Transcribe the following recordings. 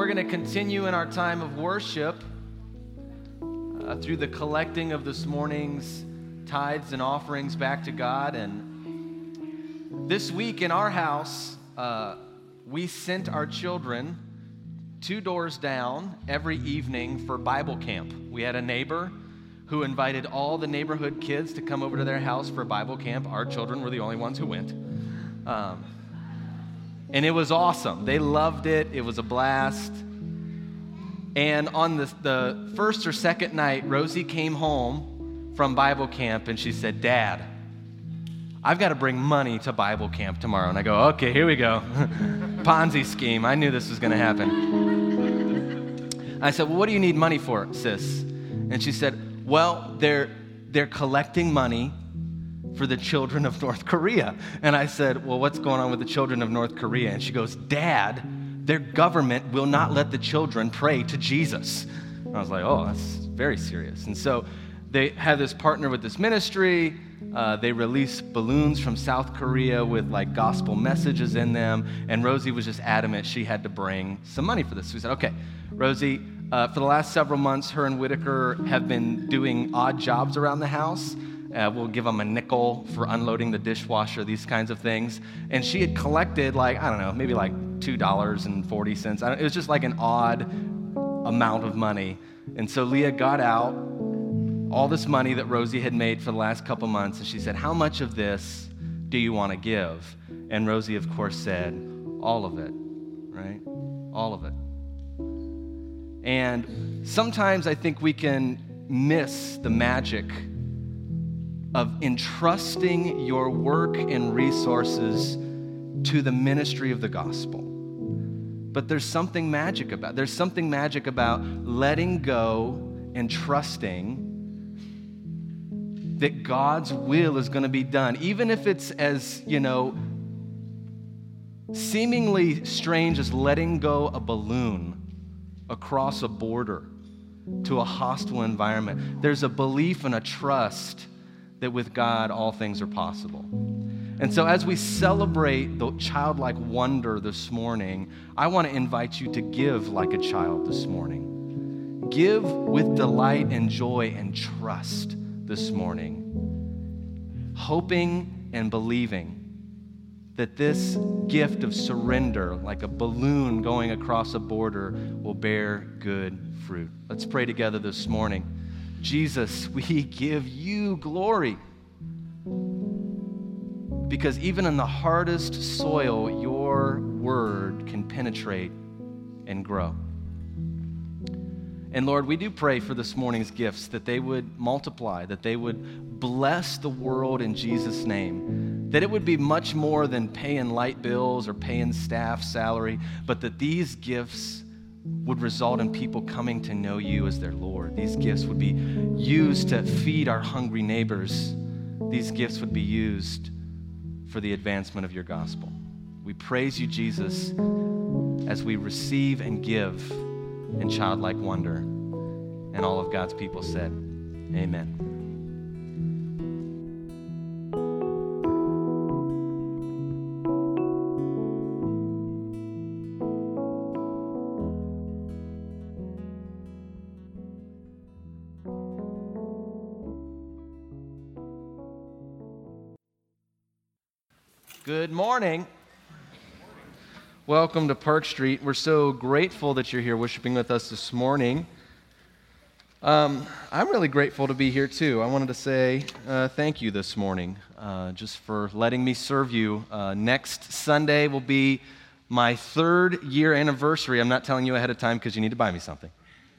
we're going to continue in our time of worship through the collecting of this morning's tithes and offerings back to God. And this week in our house, we sent our children 2 doors down every evening for Bible camp. We had a neighbor who invited all the neighborhood kids to come over to their house for Bible camp. Our children were the only ones who went. And it was awesome. They loved it. It was a blast. And on the first or second night, Rosie came home from Bible camp and she said, "Dad, I've got to bring money to Bible camp tomorrow." And I go, "Okay, here we go." Ponzi scheme. I knew this was going to happen. I said, "Well, what do you need money for, sis?" And she said, "Well, they're collecting money for the children of North Korea." And I said, "Well, what's going on with the children of North Korea?" And she goes, "Dad, their government will not let the children pray to Jesus." And I was like, "Oh, that's very serious." And so they had this partner with this ministry. They released balloons from South Korea with like gospel messages in them. And Rosie was just adamant she had to bring some money for this. So we said, "Okay, Rosie, for the last several months, her and Whitaker have been doing odd jobs around the house. We'll give them a nickel for unloading the dishwasher, these kinds of things." And she had collected maybe like $2.40. It was just like an odd amount of money. And so Leah got out all this money that Rosie had made for the last couple months, and she said, "How much of this do you want to give?" And Rosie, of course, said, "All of it," right? All of it. And sometimes I think we can miss the magic of entrusting your work and resources to the ministry of the gospel. But there's something magic about letting go and trusting that God's will is going to be done, even if it's as, seemingly strange as letting go a balloon across a border to a hostile environment. There's a belief and a trust that with God, all things are possible. And so as we celebrate the childlike wonder this morning, I want to invite you to give like a child this morning. Give with delight and joy and trust this morning, hoping and believing that this gift of surrender, like a balloon going across a border, will bear good fruit. Let's pray together this morning. Jesus, we give you glory, because even in the hardest soil, your word can penetrate and grow. And Lord, we do pray for this morning's gifts, that they would multiply, that they would bless the world in Jesus' name, that it would be much more than paying light bills or paying staff salary, but that these gifts would result in people coming to know you as their Lord. These gifts would be used to feed our hungry neighbors. These gifts would be used for the advancement of your gospel. We praise you, Jesus, as we receive and give in childlike wonder. And all of God's people said, amen. Good morning. Welcome to Park Street. We're so grateful that you're here worshiping with us this morning. I'm really grateful to be here too. I wanted to say thank you this morning just for letting me serve you. Next Sunday will be my 3rd year anniversary. I'm not telling you ahead of time because you need to buy me something.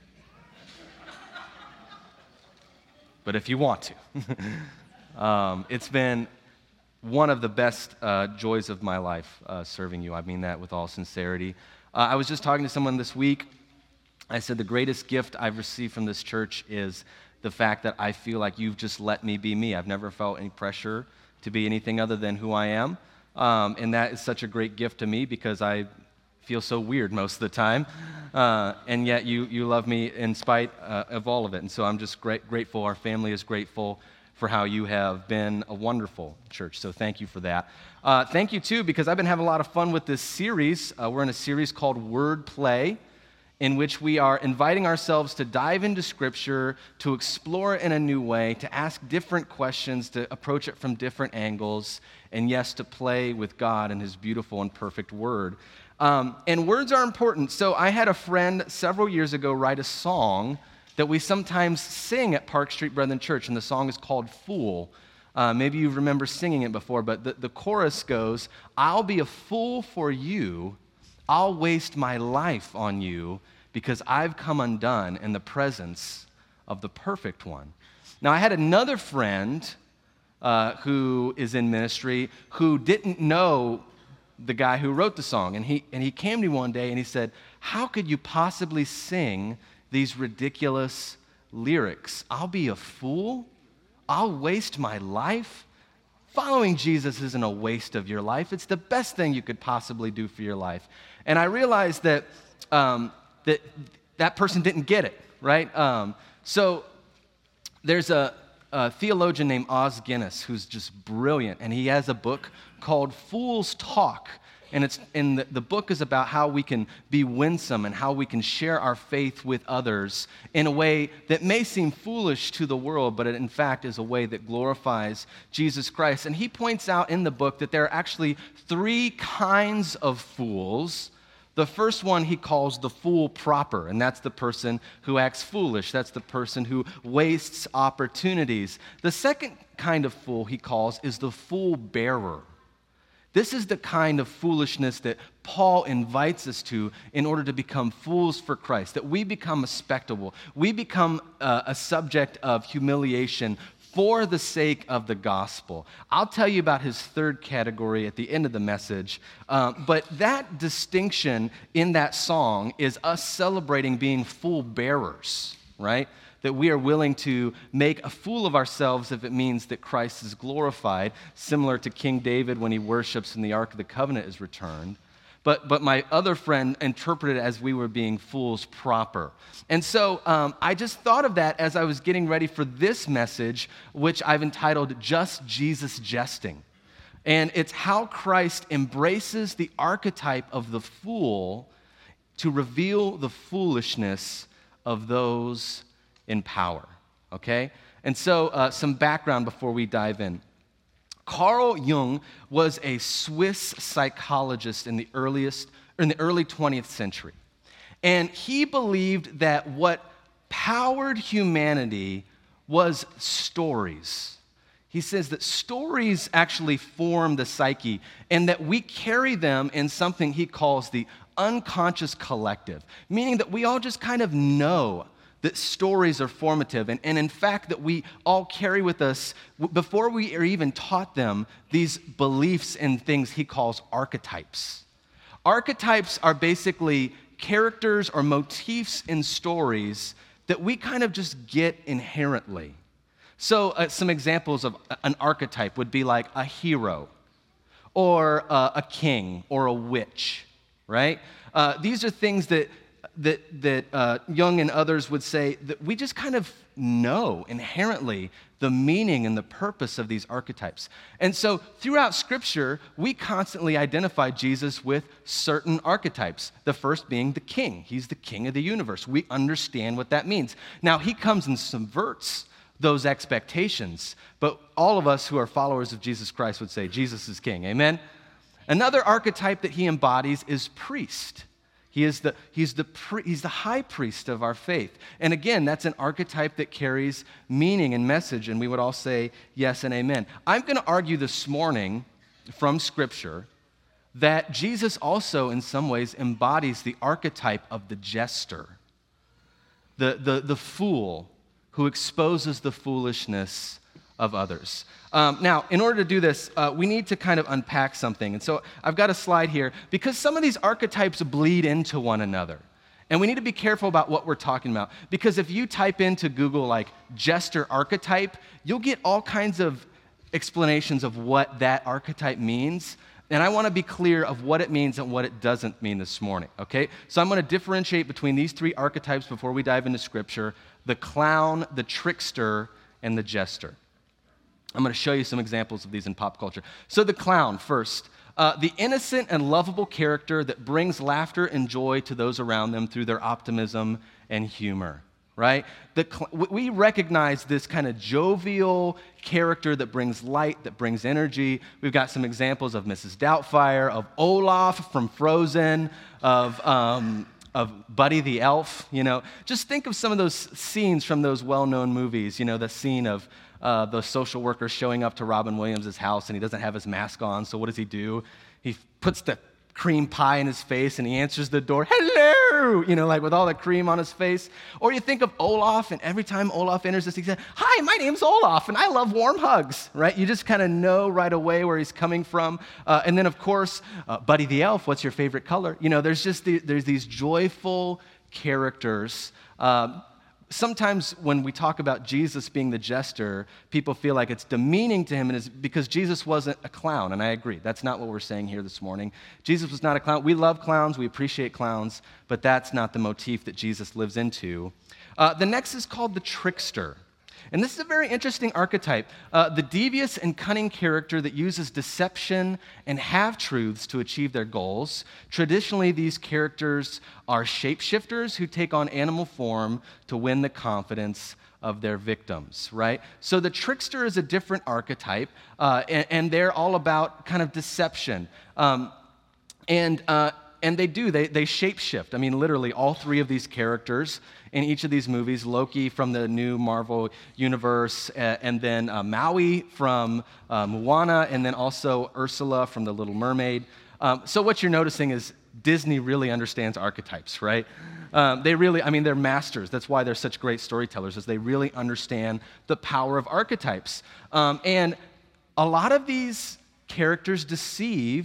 But if you want to. It's been one of the best joys of my life, serving you. I mean that with all sincerity. I was just talking to someone this week. I said the greatest gift I've received from this church is the fact that I feel like you've just let me be me. I've never felt any pressure to be anything other than who I am. And that is such a great gift to me because I feel so weird most of the time. And yet you love me in spite of all of it. And so I'm just grateful. Our family is grateful for how you have been a wonderful church. So thank you for that. Thank you, too, because I've been having a lot of fun with this series. We're in a series called Word Play. in which we are inviting ourselves to dive into Scripture, to explore it in a new way, to ask different questions, to approach it from different angles, and yes, to play with God and His beautiful and perfect Word. And words are important. So I had a friend several years ago write a song that we sometimes sing at Park Street Brethren Church, and the song is called Fool. Maybe you remember singing it before, but the chorus goes, "I'll be a fool for you, I'll waste my life on you, because I've come undone in the presence of the perfect one." Now, I had another friend who is in ministry who didn't know the guy who wrote the song, and he came to me one day and he said, "How could you possibly sing these ridiculous lyrics? I'll be a fool? I'll waste my life?" Following Jesus isn't a waste of your life. It's the best thing you could possibly do for your life. And I realized that that person didn't get it, right? So there's a theologian named Os Guinness who's just brilliant, and he has a book called Fool's Talk. And the book is about how we can be winsome and how we can share our faith with others in a way that may seem foolish to the world, but it in fact is a way that glorifies Jesus Christ. And he points out in the book that there are actually 3 kinds of fools. The first one he calls the fool proper, and that's the person who acts foolish. That's the person who wastes opportunities. The second kind of fool he calls is the fool bearer. This is the kind of foolishness that Paul invites us to in order to become fools for Christ, that we become a spectacle. We become a subject of humiliation for the sake of the gospel. I'll tell you about his third category at the end of the message, but that distinction in that song is us celebrating being fool bearers, right? That we are willing to make a fool of ourselves if it means that Christ is glorified, similar to King David when he worships and the Ark of the Covenant is returned. But my other friend interpreted it as we were being fools proper. And so I just thought of that as I was getting ready for this message, which I've entitled Just Jesus Jesting. And it's how Christ embraces the archetype of the fool to reveal the foolishness of those in power, okay? And so some background before we dive in. Carl Jung was a Swiss psychologist in the early 20th century. And he believed that what powered humanity was stories. He says that stories actually form the psyche and that we carry them in something he calls the unconscious collective, meaning that we all just kind of know that stories are formative, and in fact that we all carry with us, before we are even taught them, these beliefs and things he calls archetypes. Archetypes are basically characters or motifs in stories that we kind of just get inherently. So some examples of an archetype would be like a hero, or a king, or a witch, right? These are things that Jung and others would say that we just kind of know inherently the meaning and the purpose of these archetypes. And so throughout Scripture, we constantly identify Jesus with certain archetypes. The first being the king. He's the king of the universe. We understand what that means. Now, he comes and subverts those expectations, but all of us who are followers of Jesus Christ would say Jesus is king. Amen? Another archetype that he embodies is priest. He's the high priest of our faith. And again, that's an archetype that carries meaning and message, and we would all say yes and amen. I'm going to argue this morning from Scripture that Jesus also in some ways embodies the archetype of the jester, the fool who exposes the foolishness of others. Now, in order to do this, we need to kind of unpack something. And so I've got a slide here because some of these archetypes bleed into one another. And we need to be careful about what we're talking about. Because if you type into Google like jester archetype, you'll get all kinds of explanations of what that archetype means. And I want to be clear of what it means and what it doesn't mean this morning, okay? So I'm going to differentiate between these 3 archetypes before we dive into Scripture: the clown, the trickster, and the jester. I'm going to show you some examples of these in pop culture. So the clown first. the innocent and lovable character that brings laughter and joy to those around them through their optimism and humor, right? We recognize this kind of jovial character that brings light, that brings energy. We've got some examples of Mrs. Doubtfire, of Olaf from Frozen, of Buddy the Elf. Just think of some of those scenes from those well-known movies. The scene of the social worker showing up to Robin Williams' house, and he doesn't have his mask on, so what does he do? He puts the cream pie in his face, and he answers the door, hello, like with all the cream on his face. Or you think of Olaf, and every time Olaf enters this, he says, hi, my name's Olaf, and I love warm hugs, right? You just kind of know right away where he's coming from. And then, of course, Buddy the Elf, what's your favorite color? There's these joyful characters. Sometimes when we talk about Jesus being the jester, people feel like it's demeaning to him, and it's because Jesus wasn't a clown, and I agree. That's not what we're saying here this morning. Jesus was not a clown. We love clowns. We appreciate clowns, but that's not the motif that Jesus lives into. The next is called the trickster. And this is a very interesting archetype. The devious and cunning character that uses deception and half-truths to achieve their goals. Traditionally, these characters are shapeshifters who take on animal form to win the confidence of their victims, right? So the trickster is a different archetype, and they're all about kind of deception. And they shapeshift. I mean, literally, all three of these characters in each of these movies, Loki from the new Marvel universe, and then Maui from Moana, and then also Ursula from The Little Mermaid. So what you're noticing is Disney really understands archetypes, right? They're masters. That's why they're such great storytellers, is they really understand the power of archetypes. And a lot of these characters deceive,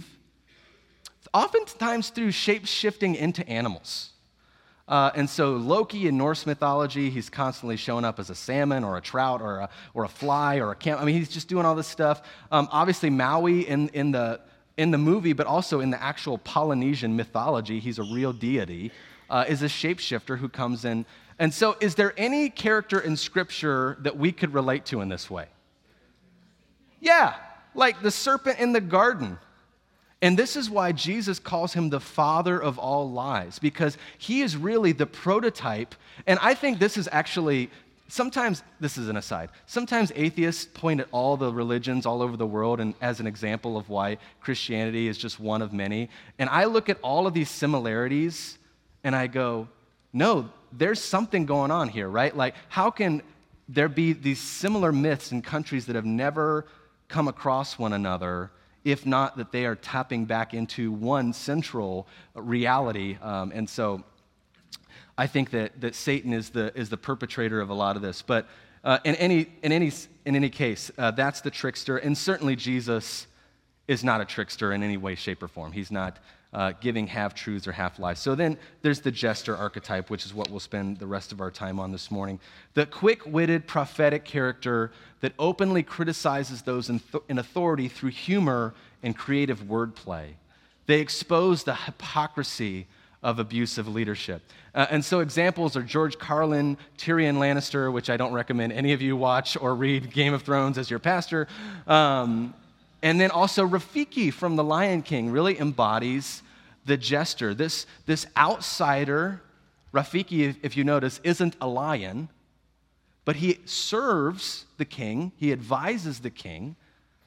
oftentimes through shape-shifting into animals. And so Loki in Norse mythology, he's constantly showing up as a salmon or a trout or a fly or a camel. I mean, he's just doing all this stuff. Obviously, Maui in the movie, but also in the actual Polynesian mythology, he's a real deity, is a shapeshifter who comes in. And so is there any character in Scripture that we could relate to in this way? Yeah, like the serpent in the garden. And this is why Jesus calls him the father of all lies, because he is really the prototype. And I think this is actually, sometimes, this is an aside, sometimes atheists point at all the religions all over the world and as an example of why Christianity is just one of many. And I look at all of these similarities and I go, no, there's something going on here, right? Like, how can there be these similar myths in countries that have never come across one another, if not that they are tapping back into one central reality? And so I think that Satan is the perpetrator of a lot of this. But in any case, that's the trickster. And certainly Jesus is not a trickster in any way, shape, or form. He's not giving half-truths or half-lies. So then there's the jester archetype, which is what we'll spend the rest of our time on this morning. The quick-witted prophetic character that openly criticizes those in authority through humor and creative wordplay. They expose the hypocrisy of abusive leadership. And so examples are George Carlin, Tyrion Lannister, which I don't recommend any of you watch or read Game of Thrones as your pastor. And then also Rafiki from The Lion King really embodies the jester. This outsider, Rafiki, if you notice, isn't a lion, but he serves the king, he advises the king,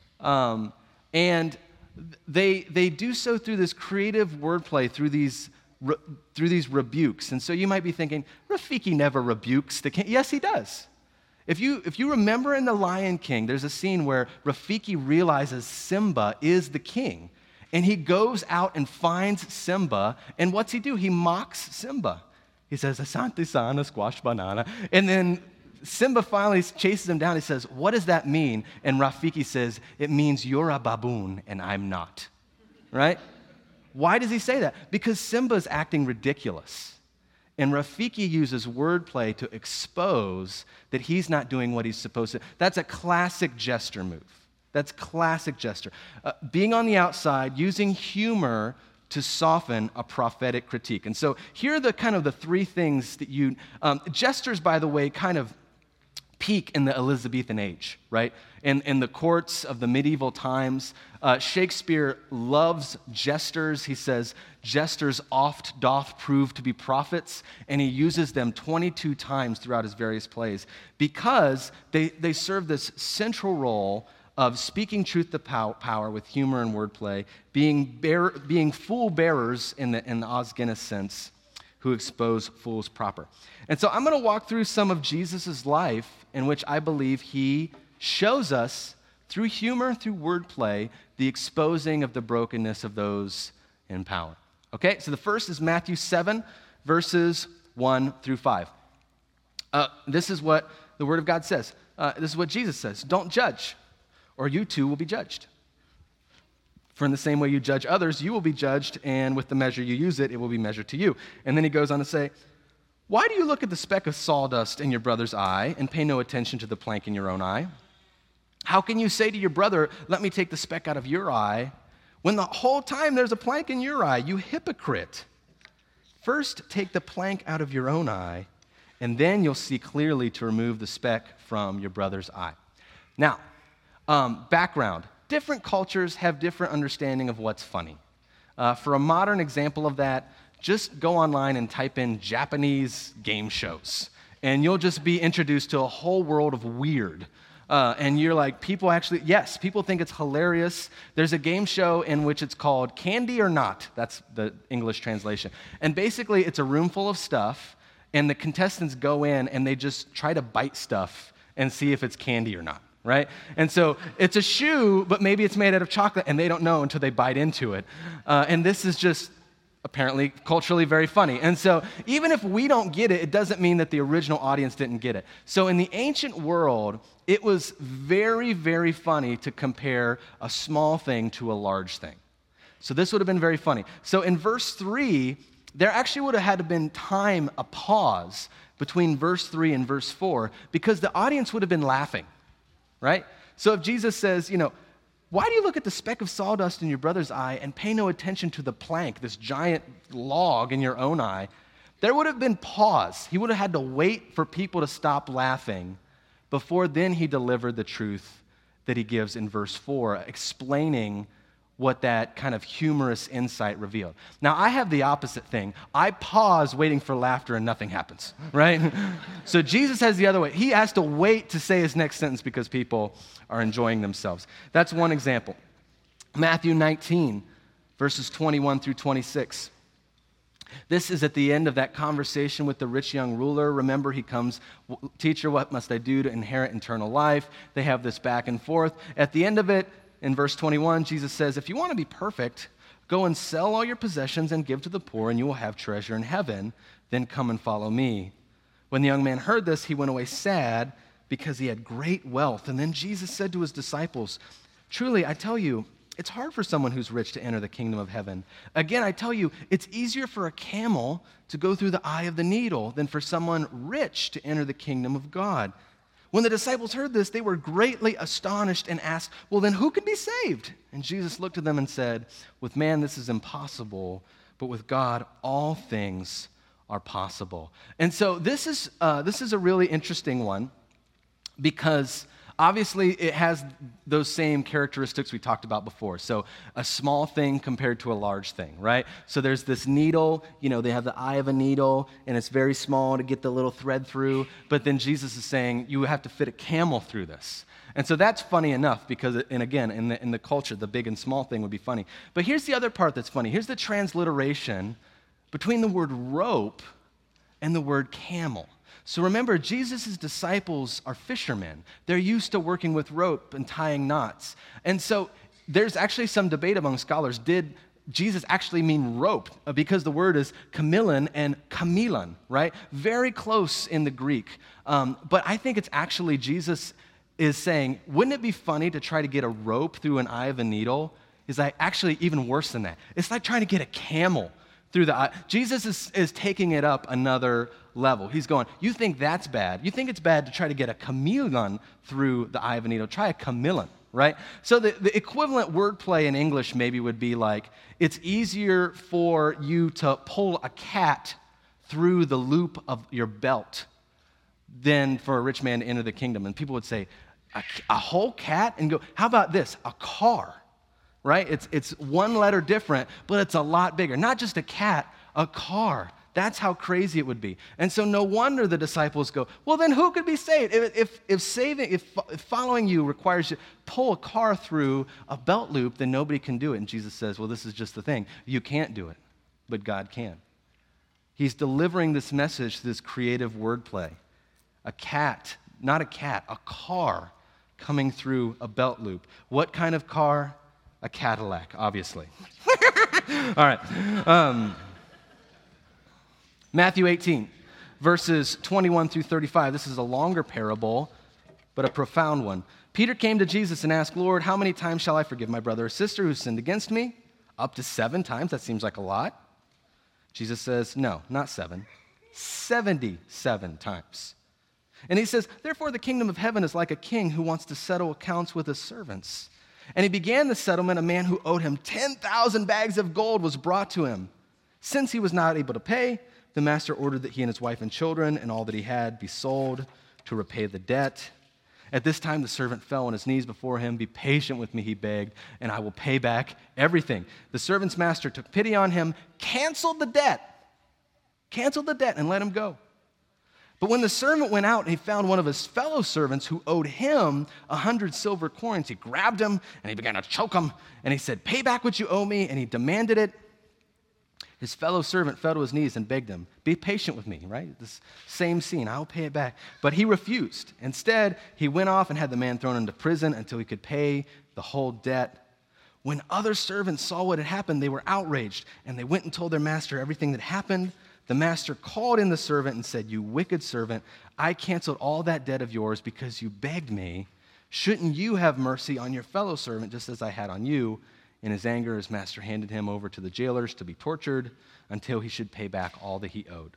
and they do so through this creative wordplay, through these rebukes. And so you might be thinking, Rafiki never rebukes the king. Yes, he does. If you remember in The Lion King, there's a scene where Rafiki realizes Simba is the king, and he goes out and finds Simba, and what's he do? He mocks Simba. He says, Asante sana, squash banana, and then Simba finally chases him down. He says, what does that mean? And Rafiki says, it means you're a baboon and I'm not, right? Why does he say that? Because Simba's acting ridiculous. And Rafiki uses wordplay to expose that he's not doing what he's supposed to. That's a classic jester move. That's classic jester. Being on the outside, using humor to soften a prophetic critique. And so here are the three things that jesters, by the way, kind of peak in the Elizabethan age, right? In the courts of the medieval times, Shakespeare loves jesters. He says, jesters oft doth prove to be prophets, and he uses them 22 times throughout his various plays because they serve this central role of speaking truth to power with humor and wordplay, being fool bearers in the Os Guinness sense, who expose fools proper. And so I'm going to walk through some of Jesus' life in which I believe he shows us through humor, through wordplay, the exposing of the brokenness of those in power. Okay, so the first is Matthew 7, verses 1 through 5. This is what the Word of God says. This is what Jesus says. Don't judge, or you too will be judged. For in the same way you judge others, you will be judged, and with the measure you use it, it will be measured to you. And then he goes on to say, why do you look at the speck of sawdust in your brother's eye and pay no attention to the plank in your own eye? How can you say to your brother, let me take the speck out of your eye, when the whole time there's a plank in your eye, you hypocrite? First, take the plank out of your own eye, and then you'll see clearly to remove the speck from your brother's eye. Now, background. Different cultures have different understanding of what's funny. For a modern example of that, just go online and type in Japanese game shows, and you'll just be introduced to a whole world of weird. And you're like, people think it's hilarious. There's a game show in which it's called Candy or Not. That's the English translation. And basically, it's a room full of stuff, and the contestants go in and they just try to bite stuff and see if it's candy or not. Right? And so it's a shoe, but maybe it's made out of chocolate, and they don't know until they bite into it. And this is just apparently culturally very funny. And so even if we don't get it, it doesn't mean that the original audience didn't get it. So in the ancient world, it was very, very funny to compare a small thing to a large thing. So this would have been very funny. So in verse 3, there actually would have had to been a pause between verse 3 and verse 4, because the audience would have been laughing. Right? So if Jesus says, why do you look at the speck of sawdust in your brother's eye and pay no attention to the plank, this giant log in your own eye, there would have been pause. He would have had to wait for people to stop laughing before then he delivered the truth that he gives in verse 4, explaining what that kind of humorous insight revealed. Now, I have the opposite thing. I pause waiting for laughter and nothing happens, right? So Jesus has the other way. He has to wait to say his next sentence because people are enjoying themselves. That's one example. Matthew 19, verses 21 through 26. This is at the end of that conversation with the rich young ruler. Remember, he comes, teacher, what must I do to inherit eternal life? They have this back and forth. At the end of it, in verse 21, Jesus says, if you want to be perfect, go and sell all your possessions and give to the poor, and you will have treasure in heaven. Then come and follow me. When the young man heard this, he went away sad because he had great wealth. And then Jesus said to his disciples, truly, I tell you, it's hard for someone who's rich to enter the kingdom of heaven. Again, I tell you, it's easier for a camel to go through the eye of the needle than for someone rich to enter the kingdom of God. When the disciples heard this, they were greatly astonished and asked, well, then who can be saved? And Jesus looked at them and said, with man this is impossible, but with God all things are possible. And so this is a really interesting one because obviously it has those same characteristics we talked about before. So a small thing compared to a large thing, right? So there's this needle, they have the eye of a needle, and it's very small to get the little thread through. But then Jesus is saying, you have to fit a camel through this. And so that's funny enough because, and again, in the culture, the big and small thing would be funny. But here's the other part that's funny. Here's the transliteration between the word rope and the word camel. So remember, Jesus' disciples are fishermen. They're used to working with rope and tying knots. And so there's actually some debate among scholars. Did Jesus actually mean rope? Because the word is kamilon and kamilon, right? Very close in the Greek. But I think it's actually Jesus is saying, wouldn't it be funny to try to get a rope through an eye of a needle? He's like, actually, even worse than that. It's like trying to get a camel through the eye. Jesus is taking it up another level. He's going, you think that's bad? You think it's bad to try to get a chameleon through the eye of a needle? Try a chameleon, right? So the equivalent wordplay in English maybe would be like, it's easier for you to pull a cat through the loop of your belt than for a rich man to enter the kingdom. And people would say, a whole cat? And go, how about this? A car, right? It's one letter different, but it's a lot bigger. Not just a cat, a car. That's how crazy it would be. And so no wonder the disciples go, well, then who could be saved? If following you requires you to pull a car through a belt loop, then nobody can do it. And Jesus says, well, this is just the thing. You can't do it, but God can. He's delivering this message through this creative wordplay. A cat, not a cat, a car coming through a belt loop. What kind of car? A Cadillac, obviously. All right. Matthew 18, verses 21 through 35. This is a longer parable, but a profound one. Peter came to Jesus and asked, Lord, how many times shall I forgive my brother or sister who sinned against me? Up to 7 times? That seems like a lot. Jesus says, no, not 7. 77 times. And he says, therefore the kingdom of heaven is like a king who wants to settle accounts with his servants. And he began the settlement. A man who owed him 10,000 bags of gold was brought to him. Since he was not able to pay, the master ordered that he and his wife and children and all that he had be sold to repay the debt. At this time, the servant fell on his knees before him. Be patient with me, he begged, and I will pay back everything. The servant's master took pity on him, canceled the debt, and let him go. But when the servant went out and he found one of his fellow servants who owed him 100 silver coins, he grabbed him and he began to choke him. And he said, pay back what you owe me. And he demanded it. His fellow servant fell to his knees and begged him, be patient with me, right? This same scene, I'll pay it back. But he refused. Instead, he went off and had the man thrown into prison until he could pay the whole debt. When other servants saw what had happened, they were outraged, and they went and told their master everything that happened. The master called in the servant and said, you wicked servant, I canceled all that debt of yours because you begged me. Shouldn't you have mercy on your fellow servant just as I had on you? In his anger, his master handed him over to the jailers to be tortured until he should pay back all that he owed.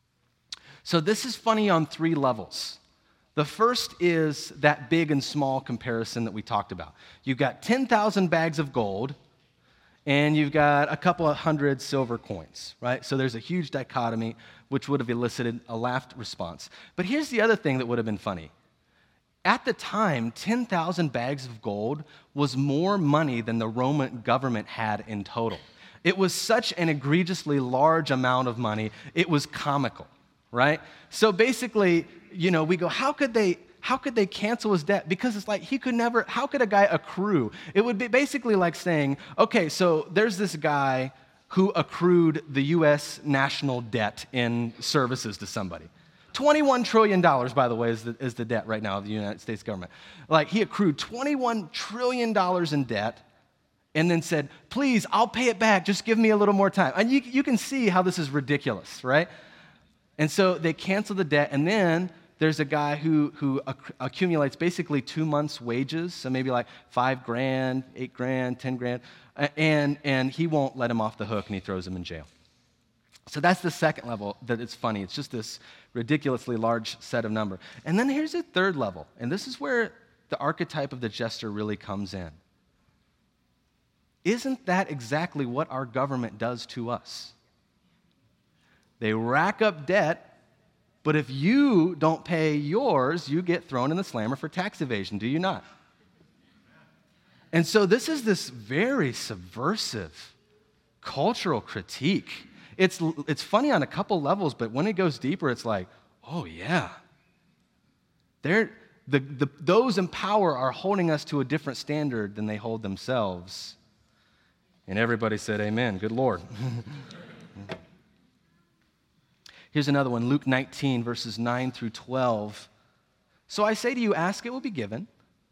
So this is funny on 3 levels. The first is that big and small comparison that we talked about. You've got 10,000 bags of gold, and you've got a couple of 100 silver coins, right? So there's a huge dichotomy, which would have elicited a laughed response. But here's the other thing that would have been funny. At the time, 10,000 bags of gold was more money than the Roman government had in total. It was such an egregiously large amount of money, it was comical, right? So basically, we go, how could they cancel his debt? Because it's like how could a guy accrue? It would be basically like saying, okay, so there's this guy who accrued the U.S. national debt in services to somebody. $21 trillion, by the way, is the debt right now of the United States government. Like, he accrued $21 trillion in debt and then said, please, I'll pay it back. Just give me a little more time. And you can see how this is ridiculous, right? And so they cancel the debt, and then there's a guy who accumulates basically 2 months' wages, so maybe like $5,000, $8,000, $10,000, and he won't let him off the hook, and he throws him in jail. So that's the second level that it's funny. It's just this ridiculously large set of number. And then here's a third level, and this is where the archetype of the jester really comes in. Isn't that exactly what our government does to us? They rack up debt, but if you don't pay yours, you get thrown in the slammer for tax evasion, do you not? And so this is this very subversive cultural critique. It's funny on a couple levels, but when it goes deeper, it's like, oh yeah. Those in power are holding us to a different standard than they hold themselves. And everybody said amen. Good Lord. Here's another one, Luke 19, verses 9 through 12. So I say to you, ask, it will be given.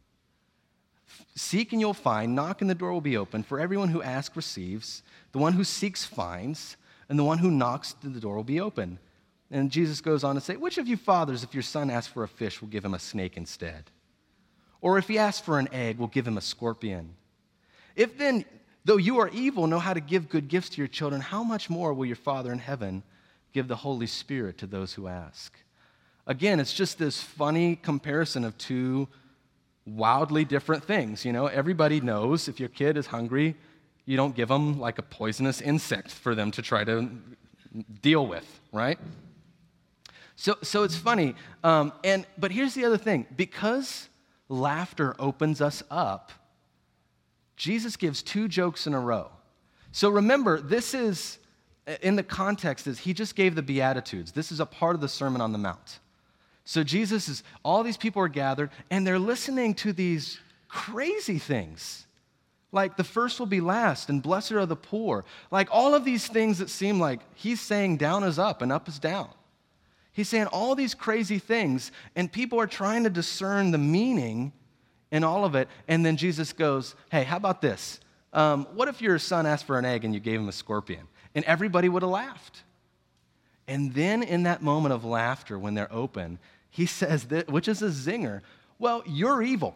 Seek and you'll find. Knock and the door will be open. For everyone who asks receives. The one who seeks finds. And the one who knocks, the door will be open. And Jesus goes on to say, which of you fathers, if your son asks for a fish, will give him a snake instead? Or if he asks for an egg, will give him a scorpion? If then, though you are evil, know how to give good gifts to your children, how much more will your Father in heaven give the Holy Spirit to those who ask? Again, it's just this funny comparison of 2 wildly different things. Everybody knows if your kid is hungry, you don't give them like a poisonous insect for them to try to deal with, right? So it's funny. But here's the other thing. Because laughter opens us up, Jesus gives 2 jokes in a row. So remember, this is, in the context, is he just gave the Beatitudes. This is a part of the Sermon on the Mount. So all these people are gathered, and they're listening to these crazy things. Like, the first will be last, and blessed are the poor. Like, all of these things that seem like he's saying down is up and up is down. He's saying all these crazy things, and people are trying to discern the meaning in all of it. And then Jesus goes, hey, how about this? What if your son asked for an egg and you gave him a scorpion? And everybody would have laughed. And then in that moment of laughter, when they're open, he says, which is a zinger, well, you're evil,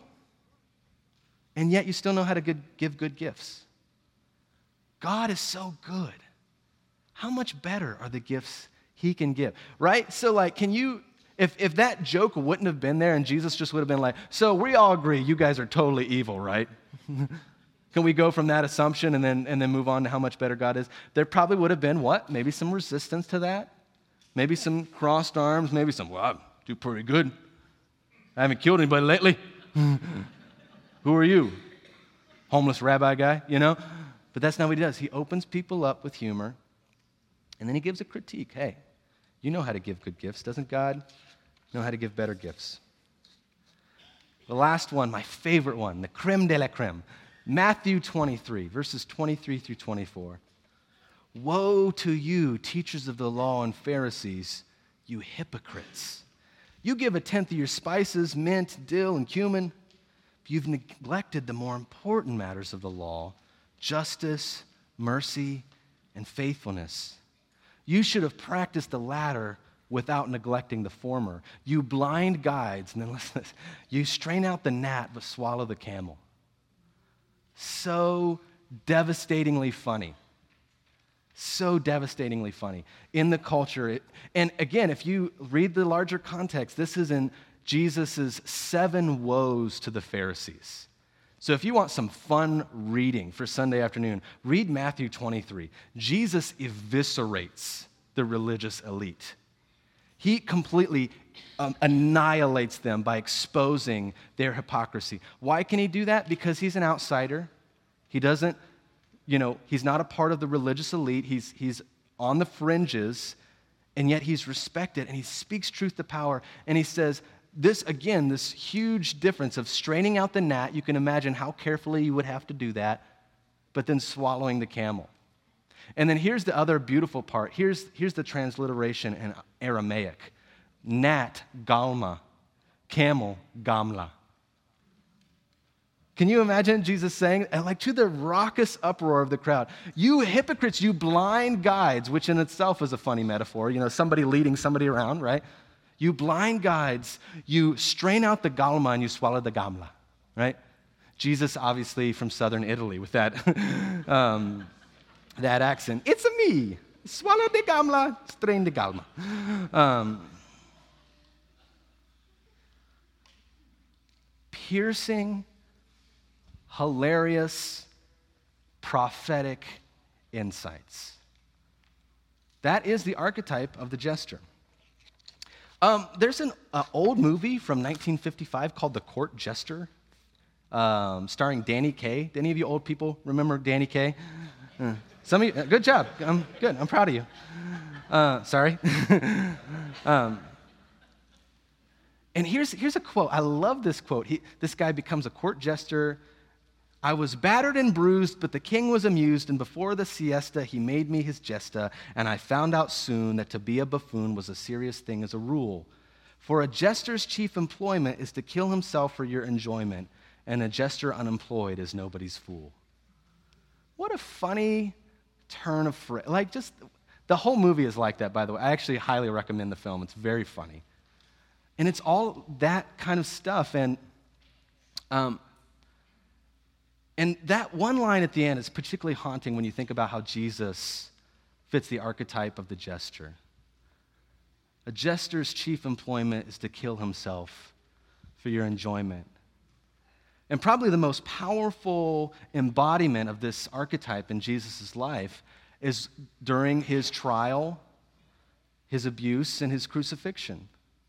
and yet you still know how to give good gifts. God is so good. How much better are the gifts he can give, right? So like, if that joke wouldn't have been there and Jesus just would have been like, so we all agree you guys are totally evil, right? Can we go from that assumption and then move on to how much better God is? There probably would have been what? Maybe some resistance to that. Maybe some crossed arms. Maybe some, well, I do pretty good. I haven't killed anybody lately. Who are you? Homeless rabbi guy, you know? But that's not what he does. He opens people up with humor, and then he gives a critique. Hey, you know how to give good gifts. Doesn't God know how to give better gifts? The last one, my favorite one, the creme de la creme. Matthew 23, verses 23 through 24. Woe to you, teachers of the law and Pharisees, you hypocrites. You give 1/10 of your spices, mint, dill, and cumin, but you've neglected the more important matters of the law, justice, mercy, and faithfulness. You should have practiced the latter without neglecting the former. You blind guides, and then listen to this, you strain out the gnat but swallow the camel. So devastatingly funny. So devastatingly funny. In the culture, and again, if you read the larger context, this is in Jesus' 7 woes to the Pharisees. So if you want some fun reading for Sunday afternoon, read Matthew 23. Jesus eviscerates the religious elite. He completely annihilates them by exposing their hypocrisy. Why can he do that? Because he's an outsider. He doesn't, he's not a part of the religious elite. He's on the fringes, and yet he's respected, and he speaks truth to power, and he says, this huge difference of straining out the gnat, you can imagine how carefully you would have to do that, but then swallowing the camel. And then here's the other beautiful part. Here's the transliteration in Aramaic. Gnat, galma. Camel, gamla. Can you imagine Jesus saying, like to the raucous uproar of the crowd, you hypocrites, you blind guides, which in itself is a funny metaphor, somebody leading somebody around, right? You blind guides, you strain out the galma and you swallow the gamla, right? Jesus, obviously from southern Italy with that, that accent. It's a me. Swallow the gamla, strain the galma. Piercing, hilarious, prophetic insights. That is the archetype of the jester. There's an old movie from 1955 called The Court Jester, starring Danny Kaye. Do any of you old people remember Danny Kaye? Some of you, good job. Good, I'm proud of you. Sorry. And here's a quote. I love this quote. This guy becomes a court jester. I was battered and bruised, but the king was amused, and before the siesta he made me his jester, and I found out soon that to be a buffoon was a serious thing as a rule. For a jester's chief employment is to kill himself for your enjoyment, and a jester unemployed is nobody's fool. What a funny turn of phrase. The whole movie is like that, by the way. I actually highly recommend the film. It's very funny. And it's all that kind of stuff, and that one line at the end is particularly haunting when you think about how Jesus fits the archetype of the jester. A jester's chief employment is to kill himself for your enjoyment. And probably the most powerful embodiment of this archetype in Jesus' life is during his trial, his abuse and his crucifixion,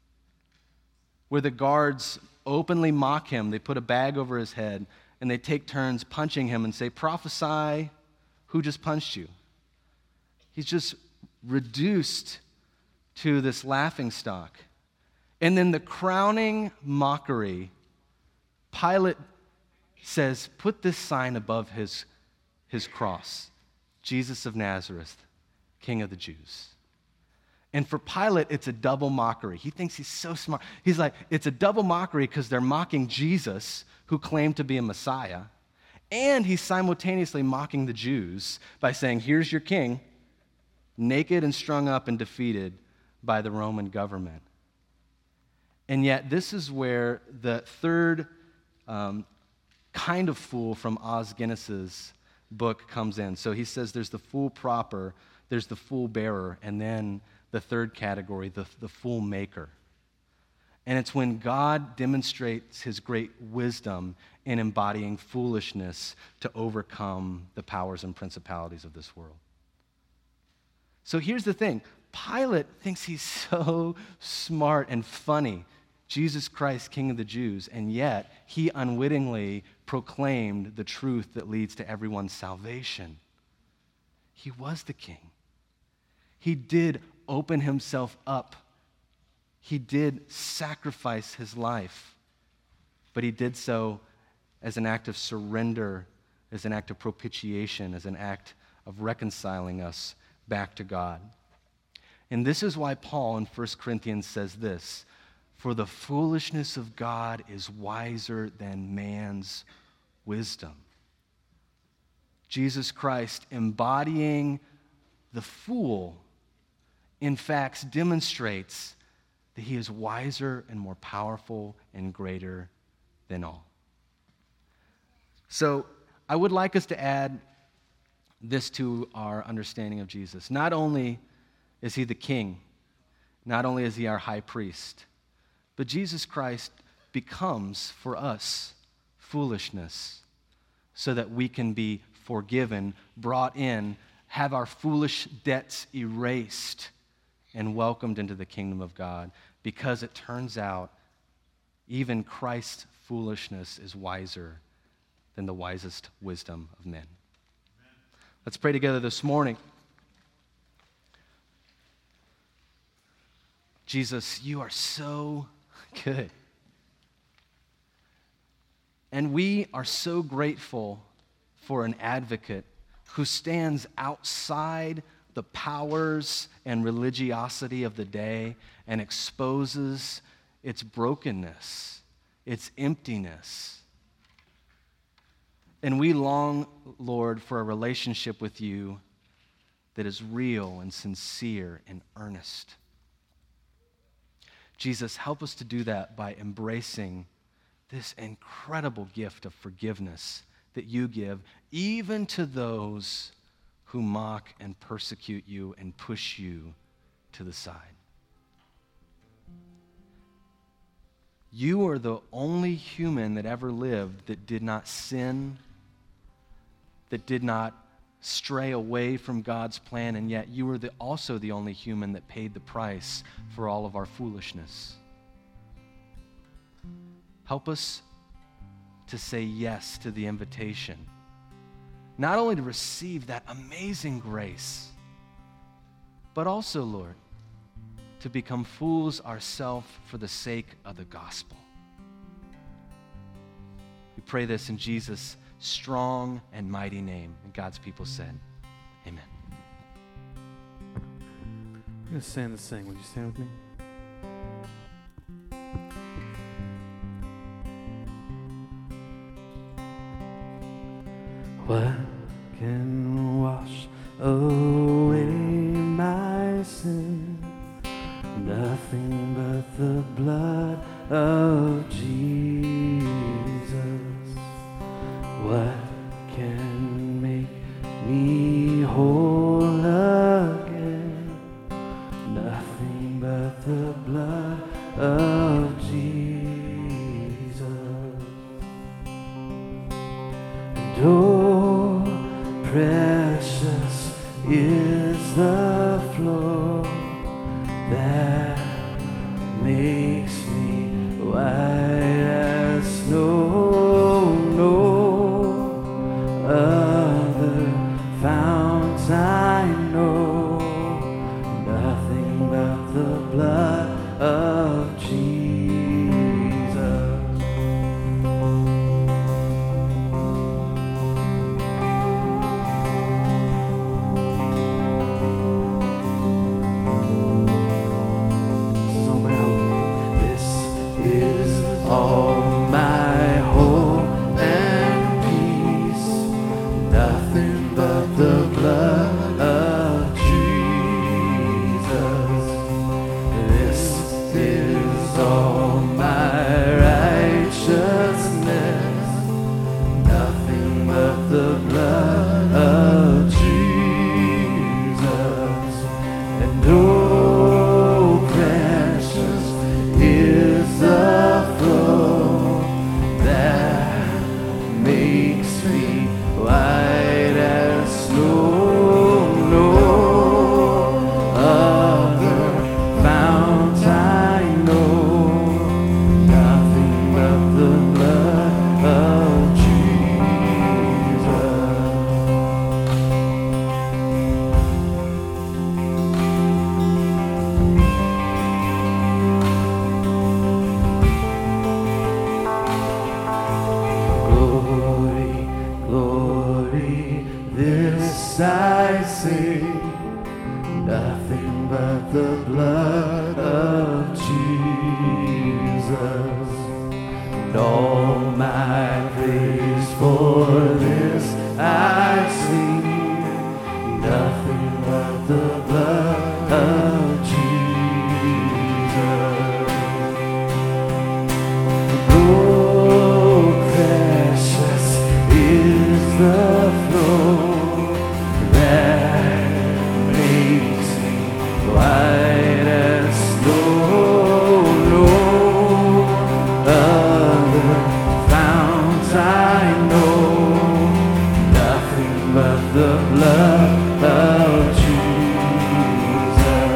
where the guards openly mock him. They put a bag over his head, and they take turns punching him and say, prophesy, who just punched you? He's just reduced to this laughingstock. And then the crowning mockery, Pilate says, put this sign above his cross, Jesus of Nazareth, King of the Jews. And for Pilate, it's a double mockery. He thinks he's so smart. He's like, it's a double mockery because they're mocking Jesus, who claimed to be a Messiah, and he's simultaneously mocking the Jews by saying, here's your king, naked and strung up and defeated by the Roman government. And yet, this is where the third kind of fool from Os Guinness's book comes in. So he says there's the fool proper, there's the fool bearer, and then the third category, the fool maker. And it's when God demonstrates his great wisdom in embodying foolishness to overcome the powers and principalities of this world. So here's the thing. Pilate thinks he's so smart and funny, Jesus Christ, King of the Jews, and yet he unwittingly proclaimed the truth that leads to everyone's salvation. He was the king. He did open himself up. He did sacrifice his life, but he did so as an act of surrender, as an act of propitiation, as an act of reconciling us back to God. And this is why Paul in 1 Corinthians says this, for the foolishness of God is wiser than man's wisdom. Jesus Christ embodying the fool, in fact, demonstrates that he is wiser and more powerful and greater than all. So I would like us to add this to our understanding of Jesus. Not only is he the king, not only is he our high priest, but Jesus Christ becomes for us foolishness so that we can be forgiven, brought in, have our foolish debts erased, and welcomed into the kingdom of God, because it turns out even Christ's foolishness is wiser than the wisest wisdom of men. Amen. Let's pray together this morning. Jesus, you are so good. And we are so grateful for an advocate who stands outside the powers and religiosity of the day and exposes its brokenness, its emptiness. And we long, Lord, for a relationship with you that is real and sincere and earnest. Jesus, help us to do that by embracing this incredible gift of forgiveness that you give, even to those who mock and persecute you and push you to the side. You are the only human that ever lived that did not sin, that did not stray away from God's plan, and yet you were also the only human that paid the price for all of our foolishness. Help us to say yes to the invitation, not only to receive that amazing grace, but also, Lord, to become fools ourselves for the sake of the gospel. We pray this in Jesus' strong and mighty name. And God's people said, amen. I'm going to stand and sing. Would you stand with me? What can wash away my sin? Nothing but the blood of Jesus. What can make me whole again? Nothing but the blood of Jesus. And oh, precious is the flow makes me white as snow. No other fount I know, nothing but the blood of Jesus. This is all my hope and peace, nothing but the blood of Jesus. This is all my righteousness, nothing but the blood of Jesus. And oh, precious is the flow that makes me white as snow. No other fount I know, nothing but the blood of Jesus. Glory, glory, this I sing, nothing but the blood of Jesus. And all my praise for this I sing, nothing but the blood of Jesus. Oh, precious is the flow that makes me white as snow. No other fount I know, nothing but the blood of Jesus.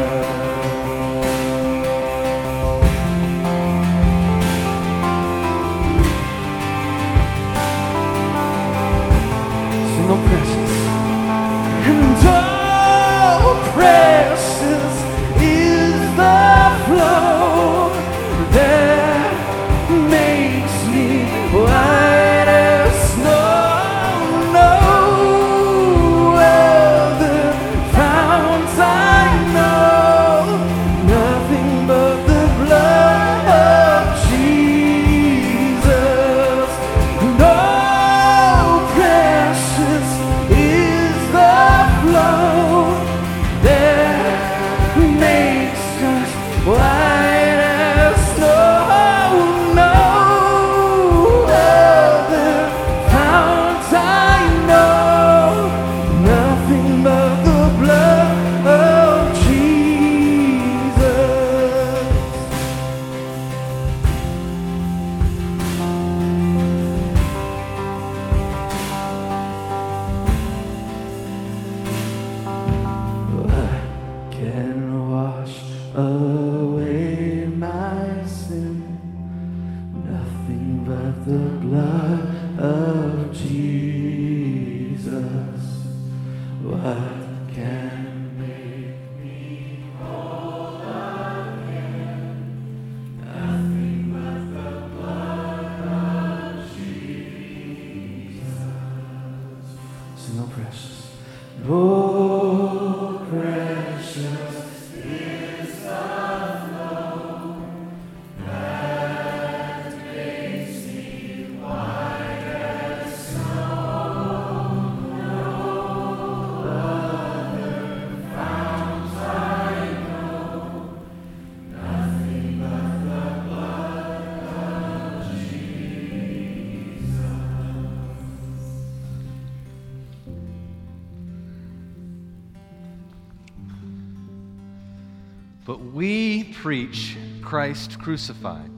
Sing, oh precious. And oh, precious is the flow that makes me white as snow. No other fount I know, nothing but the blood of Jesus. No precious is the flow that makes us white as snow. No other fount I know, nothing but the blood of Jesus. What can wash away my sin? Nothing but the blood of Jesus. What can make me whole again? Nothing but the blood of Jesus. So no precious. Oh, precious is the flow that makes me white as snow. No other fount I know, nothing but the blood of Jesus. But we preach Christ crucified,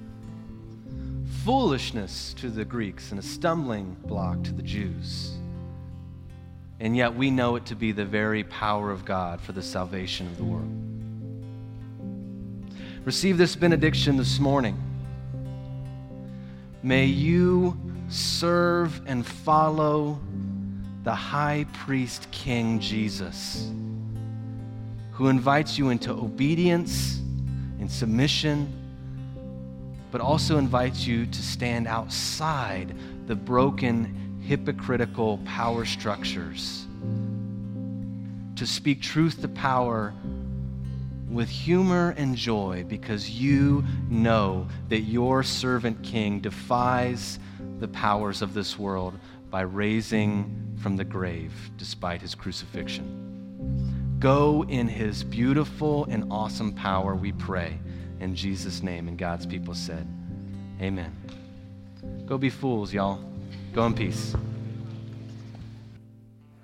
foolishness to the Greeks and a stumbling block to the Jews. And yet we know it to be the very power of God for the salvation of the world. receive this benediction this morning. May you serve and follow the high priest King Jesus, who invites you into obedience and submission, but also invites you to stand outside the broken, hypocritical power structures, to speak truth to power with humor and joy, because you know that your servant king defies the powers of this world by raising from the grave despite his crucifixion. Go in his beautiful and awesome power, we pray, in Jesus' name. And God's people said, amen. Go be fools, y'all. Go in peace.